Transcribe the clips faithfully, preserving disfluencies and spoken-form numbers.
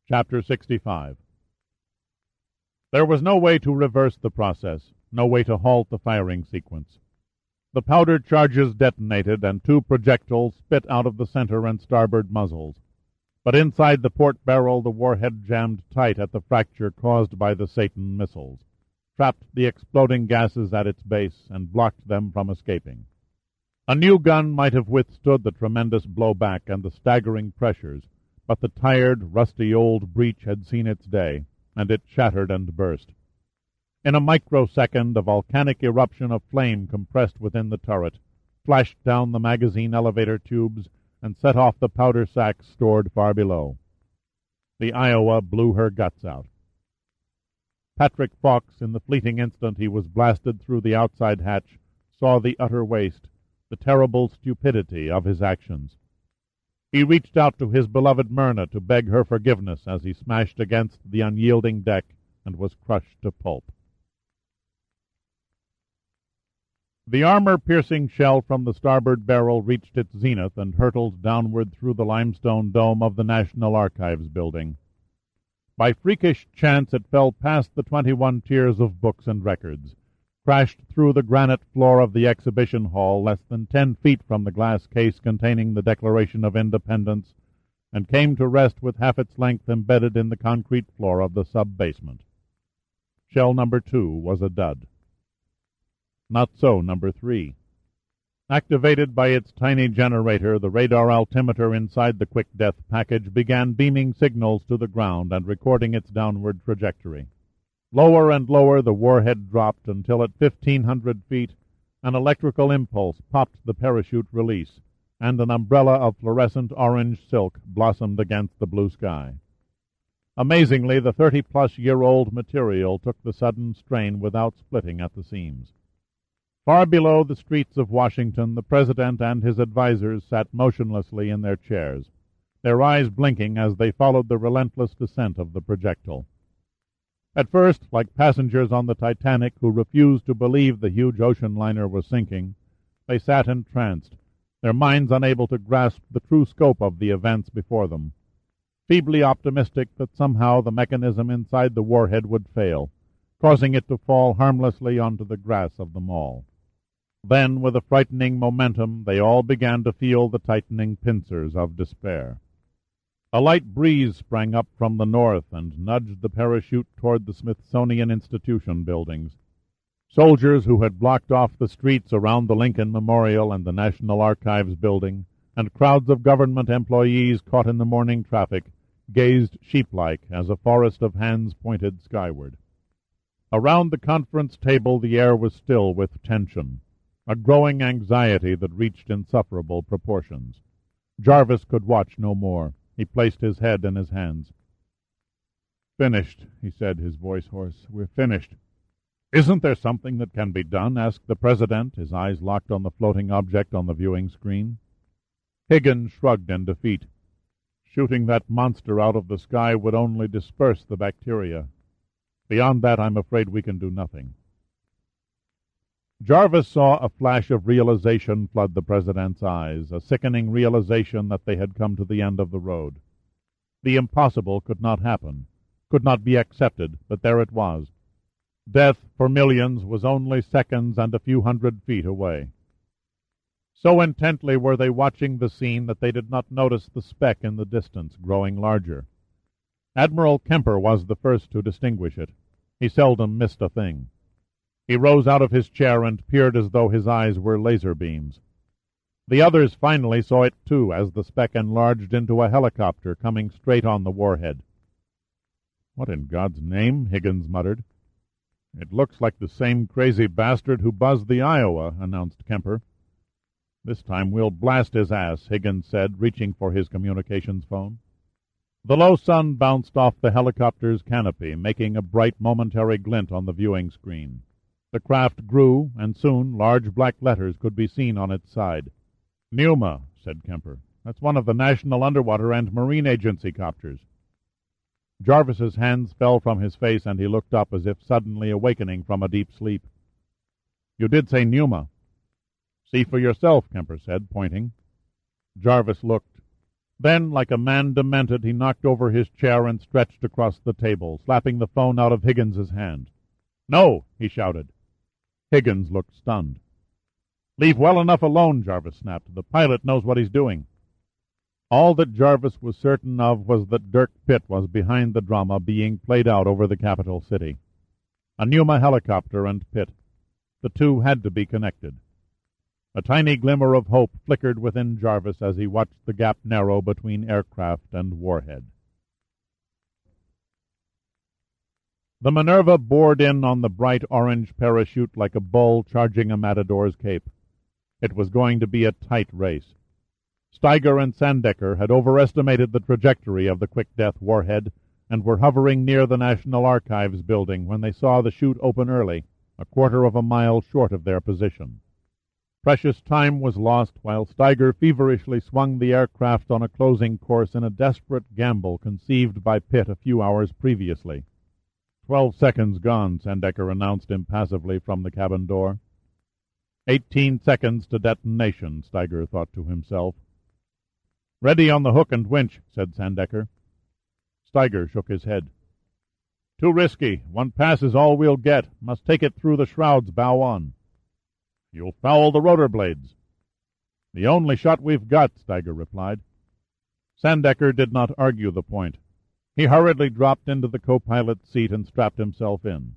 Chapter sixty-five. There was no way to reverse the process, no way to halt the firing sequence. The powder charges detonated, and two projectiles spit out of the center and starboard muzzles. But inside the port barrel the warhead jammed tight at the fracture caused by the Satan missiles, trapped the exploding gases at its base, and blocked them from escaping. A new gun might have withstood the tremendous blowback and the staggering pressures, but the tired, rusty old breech had seen its day, and it shattered and burst. In a microsecond, a volcanic eruption of flame compressed within the turret, flashed down the magazine elevator tubes, and set off the powder sacks stored far below. The Iowa blew her guts out. Patrick Fox, in the fleeting instant he was blasted through the outside hatch, saw the utter waste, the terrible stupidity of his actions. He reached out to his beloved Myrna to beg her forgiveness as he smashed against the unyielding deck and was crushed to pulp. The armor-piercing shell from the starboard barrel reached its zenith and hurtled downward through the limestone dome of the National Archives building. By freakish chance it fell past the twenty-one tiers of books and records, crashed through the granite floor of the exhibition hall less than ten feet from the glass case containing the Declaration of Independence, and came to rest with half its length embedded in the concrete floor of the sub-basement. Shell number two was a dud. Not so number three. Activated by its tiny generator, the radar altimeter inside the Quick Death package began beaming signals to the ground and recording its downward trajectory. Lower and lower the warhead dropped until at fifteen hundred feet an electrical impulse popped the parachute release, and an umbrella of fluorescent orange silk blossomed against the blue sky. Amazingly, the thirty-plus-year-old material took the sudden strain without splitting at the seams. Far below the streets of Washington, the President and his advisers sat motionlessly in their chairs, their eyes blinking as they followed the relentless descent of the projectile. At first, like passengers on the Titanic who refused to believe the huge ocean liner was sinking, they sat entranced, their minds unable to grasp the true scope of the events before them, feebly optimistic that somehow the mechanism inside the warhead would fail, causing it to fall harmlessly onto the grass of the mall. Then, with a frightening momentum, they all began to feel the tightening pincers of despair. A light breeze sprang up from the north and nudged the parachute toward the Smithsonian Institution buildings. Soldiers who had blocked off the streets around the Lincoln Memorial and the National Archives building, and crowds of government employees caught in the morning traffic, gazed sheep-like as a forest of hands pointed skyward. Around the conference table the air was still with tension, a growing anxiety that reached insufferable proportions. Jarvis could watch no more. He placed his head in his hands. "Finished," he said, his voice hoarse. "We're finished." "Isn't there something that can be done?" asked the President, his eyes locked on the floating object on the viewing screen. Higgins shrugged in defeat. "Shooting that monster out of the sky would only disperse the bacteria. Beyond that, I'm afraid we can do nothing." Jarvis saw a flash of realization flood the President's eyes, a sickening realization that they had come to the end of the road. The impossible could not happen, could not be accepted, but there it was. Death for millions was only seconds and a few hundred feet away. So intently were they watching the scene that they did not notice the speck in the distance growing larger. Admiral Kemper was the first to distinguish it. He seldom missed a thing. He rose out of his chair and peered as though his eyes were laser beams. The others finally saw it too, as the speck enlarged into a helicopter coming straight on the warhead. "What in God's name?" Higgins muttered. "It looks like the same crazy bastard who buzzed the Iowa," announced Kemper. "This time we'll blast his ass," Higgins said, reaching for his communications phone. The low sun bounced off the helicopter's canopy, making a bright momentary glint on the viewing screen. The craft grew, and soon large black letters could be seen on its side. "Pneuma," said Kemper. "That's one of the National Underwater and Marine Agency copters." Jarvis's hands fell from his face, and he looked up as if suddenly awakening from a deep sleep. "You did say Pneuma." "See for yourself," Kemper said, pointing. Jarvis looked. Then, like a man demented, he knocked over his chair and stretched across the table, slapping the phone out of Higgins's hand. "No!" he shouted. Higgins looked stunned. "Leave well enough alone," Jarvis snapped. "The pilot knows what he's doing." All that Jarvis was certain of was that Dirk Pitt was behind the drama being played out over the capital city. A Pneuma helicopter and Pitt. The two had to be connected. A tiny glimmer of hope flickered within Jarvis as he watched the gap narrow between aircraft and warhead. The Minerva bored in on the bright orange parachute like a bull charging a matador's cape. It was going to be a tight race. Steiger and Sandecker had overestimated the trajectory of the quick-death warhead and were hovering near the National Archives building when they saw the chute open early, a quarter of a mile short of their position. Precious time was lost while Steiger feverishly swung the aircraft on a closing course in a desperate gamble conceived by Pitt a few hours previously. Twelve seconds gone, Sandecker announced impassively from the cabin door. Eighteen seconds to detonation, Steiger thought to himself. "Ready on the hook and winch," said Sandecker. Steiger shook his head. "Too risky. One pass is all we'll get. Must take it through the shrouds bow on." "You'll foul the rotor blades." "The only shot we've got," Steiger replied. Sandecker did not argue the point. He hurriedly dropped into the co-pilot's seat and strapped himself in.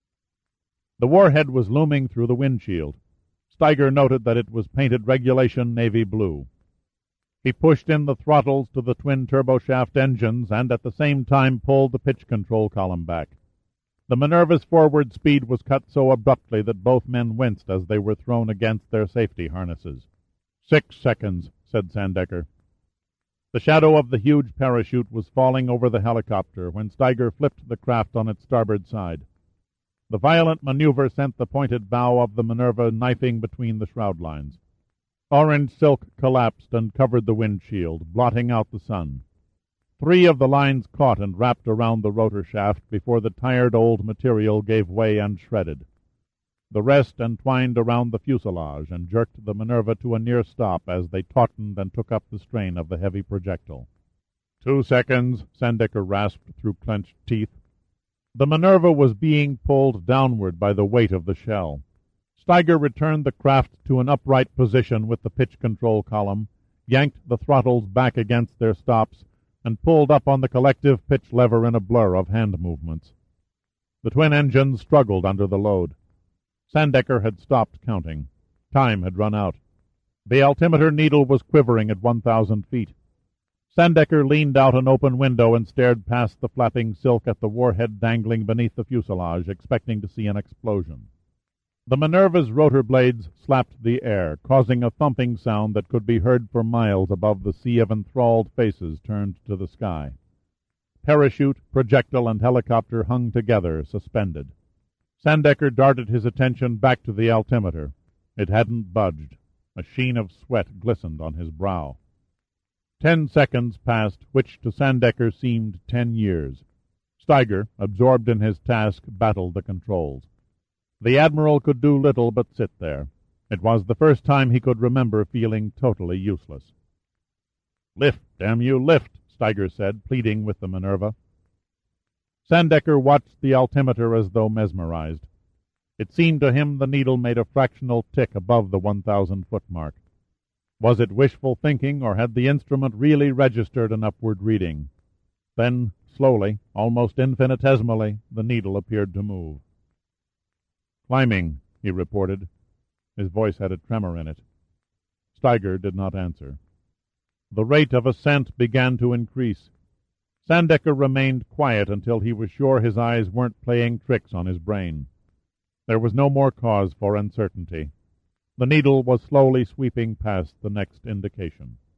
The warhead was looming through the windshield. Steiger noted that it was painted regulation navy blue. He pushed in the throttles to the twin turboshaft engines and at the same time pulled the pitch control column back. The Minerva's forward speed was cut so abruptly that both men winced as they were thrown against their safety harnesses. Six seconds, said Sandecker. The shadow of the huge parachute was falling over the helicopter when Steiger flipped the craft on its starboard side. The violent maneuver sent the pointed bow of the Minerva knifing between the shroud lines. Orange silk collapsed and covered the windshield, blotting out the sun. Three of the lines caught and wrapped around the rotor shaft before the tired old material gave way and shredded. The rest entwined around the fuselage and jerked the Minerva to a near stop as they tautened and took up the strain of the heavy projectile. Two seconds, Sandecker rasped through clenched teeth. The Minerva was being pulled downward by the weight of the shell. Steiger returned the craft to an upright position with the pitch control column, yanked the throttles back against their stops, and pulled up on the collective pitch lever in a blur of hand movements. The twin engines struggled under the load. Sandecker had stopped counting. Time had run out. The altimeter needle was quivering at one thousand feet. Sandecker leaned out an open window and stared past the flapping silk at the warhead dangling beneath the fuselage, expecting to see an explosion. The Minerva's rotor blades slapped the air, causing a thumping sound that could be heard for miles above the sea of enthralled faces turned to the sky. Parachute, projectile, and helicopter hung together, suspended. Sandecker darted his attention back to the altimeter. It hadn't budged. A sheen of sweat glistened on his brow. Ten seconds passed, which to Sandecker seemed ten years. Steiger, absorbed in his task, battled the controls. The Admiral could do little but sit there. It was the first time he could remember feeling totally useless. "Lift, damn you, lift," Steiger said, pleading with the Minerva. Sandecker watched the altimeter as though mesmerized. It seemed to him the needle made a fractional tick above the one thousand foot mark. Was it wishful thinking, or had the instrument really registered an upward reading? Then, slowly, almost infinitesimally, the needle appeared to move. "Climbing," he reported. His voice had a tremor in it. Steiger did not answer. The rate of ascent began to increase. Sandecker remained quiet until he was sure his eyes weren't playing tricks on his brain. There was no more cause for uncertainty. The needle was slowly sweeping past the next indication.